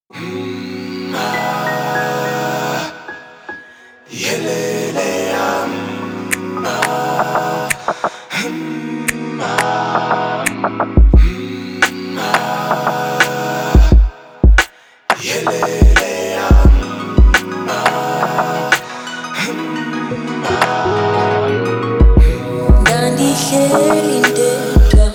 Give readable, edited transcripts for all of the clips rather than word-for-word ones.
Ngandihleli ndedwa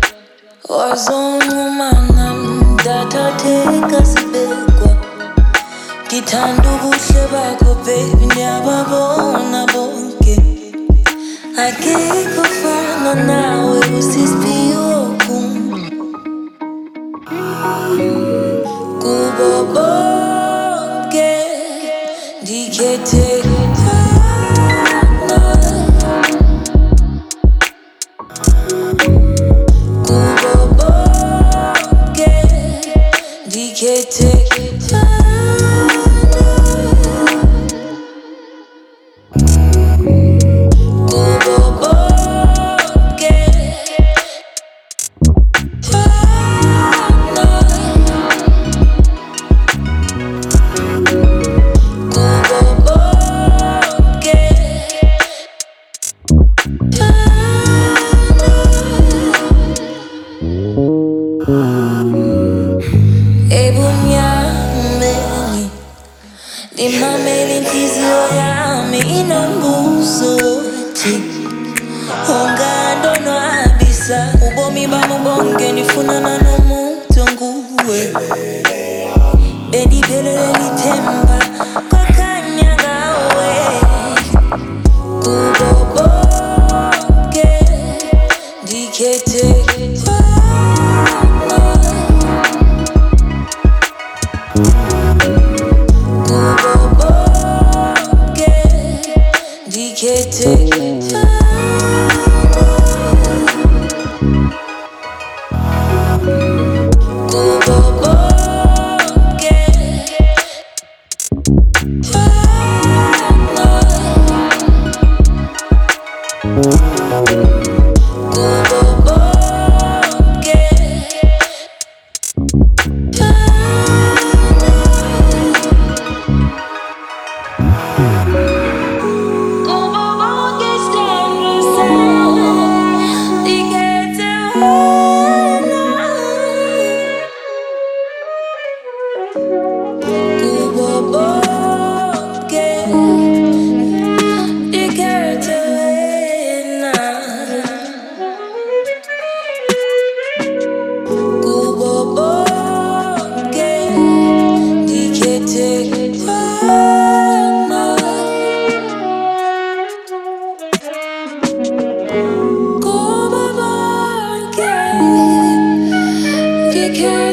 wazongumana ndathatheka sibekwa ngithanda ubuhle bakho baby ndiyababona bonke akekho fana nawe usisipiwo kubo bonke ndikhethe ebunyameni ndimamele inhliziyo yami inombuzo othi ungandonwabisa ubomi bami bonke ndifunana nomuntu onguwe bendiphelele lithemba kwakhanya ngawe kubo bonke ndikhethe Go,